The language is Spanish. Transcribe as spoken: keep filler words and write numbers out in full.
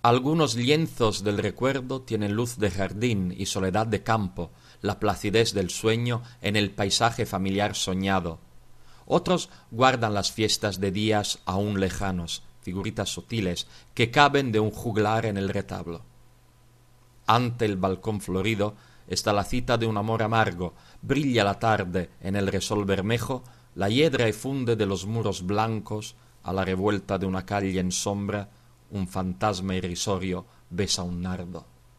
Algunos lienzos del recuerdo tienen luz de jardín y soledad de campo, la placidez del sueño en el paisaje familiar soñado. Otros guardan las fiestas de días aún lejanos, figuritas sutiles que caben de un juglar en el retablo. Ante el balcón florido está la cita de un amor amargo, brilla la tarde en el resol bermejo, la hiedra efunde de los muros blancos, a la revuelta de una calle en sombra, un fantasma irrisorio besa un nardo.